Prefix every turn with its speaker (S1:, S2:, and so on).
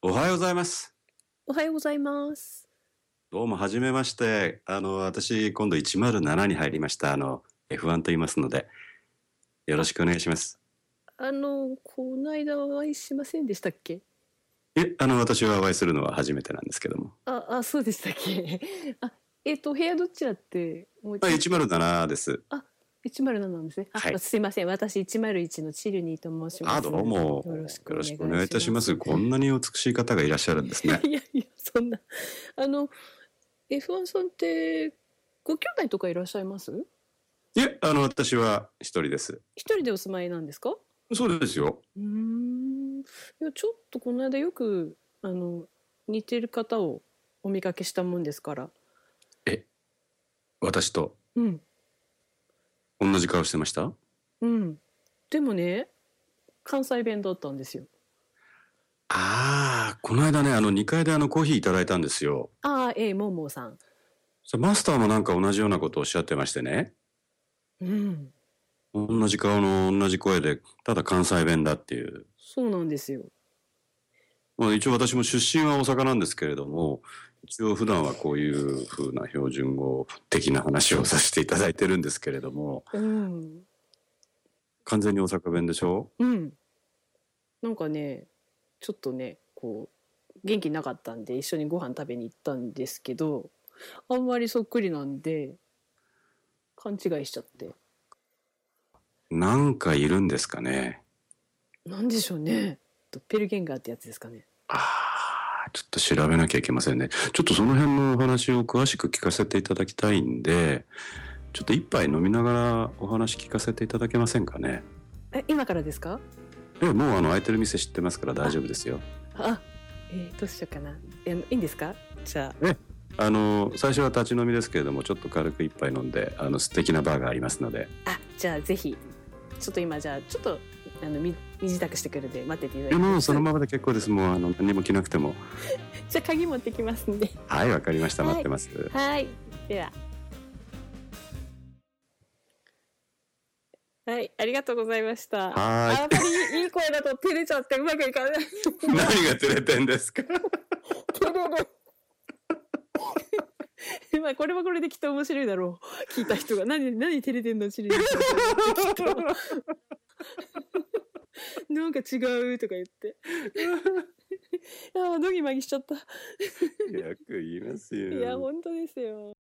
S1: おはようございます。
S2: おはようございます。
S1: どうもはじめまして。私、今度107に入りました。F1 と言いますので、よろしくお願いします。
S2: この間お会いしませんでしたっけ？
S1: 私はお会いするのは初めてなんですけども。
S2: そうでしたっけ？部屋どちらってもう
S1: 107です。
S2: 107なんですね。
S1: はい。
S2: すいません。私101のチルニーと申します。
S1: どうも。
S2: よろしく
S1: よろしくお願いいたします。こんなにお美しい方がいらっしゃるんですね。
S2: いやいや、そんな。F1 さんって、ご兄弟とかいらっしゃいます？
S1: いえ、私は一人です。
S2: 一人でお住まいなんですか？
S1: そうですよ。
S2: いや、ちょっとこの間よく、似てる方をお見かけしたもんですから。
S1: 私と
S2: うん。
S1: 同じ顔してました？
S2: うん。でもね、関西弁だったんですよ。
S1: この間ね、2階でコーヒーいただいたんですよ。
S2: ももさん。
S1: マスターもなんか同じようなことをおっしゃってましてね。
S2: うん。
S1: 同じ顔の同じ声で、ただ関西弁だっていう。
S2: そうなんですよ。
S1: 一応私も出身は大阪なんですけれども、一応普段はこういう風な標準語的な話をさせていただいてるんですけれども、
S2: うん。
S1: 完全に大阪弁でしょ？
S2: うん。なんかね、ちょっとね、元気なかったんで一緒にご飯食べに行ったんですけど、あんまりそっくりなんで、勘違いしちゃって。
S1: なんかいるんですかね。
S2: なんでしょうね。ドッペルゲンガーってやつですかね。
S1: ちょっと調べなきゃいけませんね。ちょっとその辺のお話を詳しく聞かせていただきたいんで、ちょっと一杯飲みながらお話聞かせていただけませんかね。
S2: 今からですか？
S1: もう空いてる店知ってますから大丈夫ですよ。
S2: どうしようかな。いいんですか？じゃあ。
S1: 最初は立ち飲みですけれども、ちょっと軽く一杯飲んで、素敵なバーがありますので。
S2: じゃあぜひ、ちょっと今じゃあちょっと身支度してくるんで待ってていただいて。
S1: もうそのままで結構です。もう何も着なくても。
S2: じゃあ鍵持ってきますんで。
S1: はい、わかりました。待ってます。
S2: はい。では。はい、ありがとうございました。やっぱりいい声だと照れちゃってうまくいかない。
S1: 何が照れてんですか？
S2: 照れる。まあこれはこれできっと面白いだろう。聞いた人が何照れてんのチリなんか違うとか言って。ドギマギしちゃった。
S1: よく言いますよ。
S2: いや本当ですよ。